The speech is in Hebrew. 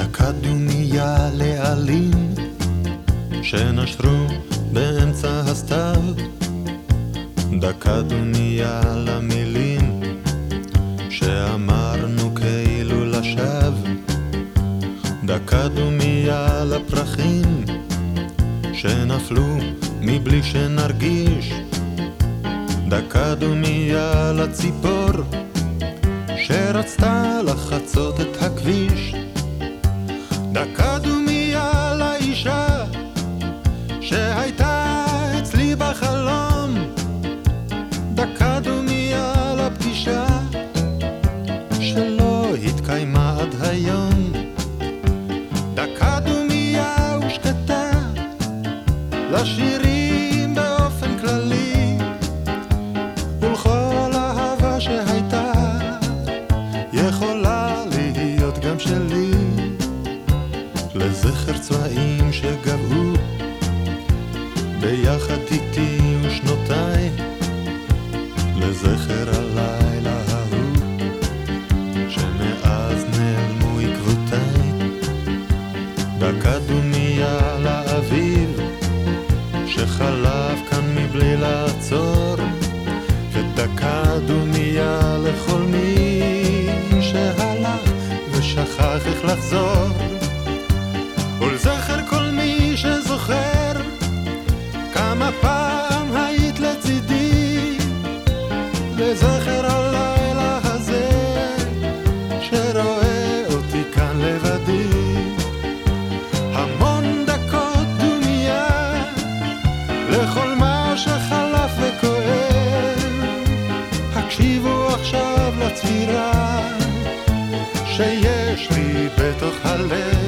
דקה דומיה לעלים שנשרו באמצע הסתיו, דקה דומיה למילים שאמרנו כאילו לשווא, דקה דומיה לפרחים שנפלו מבלי שנרגיש, דקה דומיה לציפור שרצתה לחצות את הכביש, דקה דומיה לאישה שהייתה אצלי בחלום, דקה דומיה לפגישה שלא התקיימה עד היום, דקה דומיה ושקטה לשירים באופן כללי ולכל אהבה שהייתה יכולה להיות גם שלי, לזכר צבעים שגבעו ביחד איתי ושנותיי, לזכר הלילה ההוא שמאז נעלמו עקבותיי, דקה דומיה לאביב שחלף כאן מבלי לעצור, ודקה דומיה לכל מי שהלך ושכח איך לחזור, ולזכר כל מי שזוכר כמה פעם היית לצידי, לזכר הלילה הזה שרואה אותי כאן לבדי, המון דקות דומיה לכל מה שחלף וכואב, הקשיבו עכשיו לצפירה שיש לי בתוך הלב.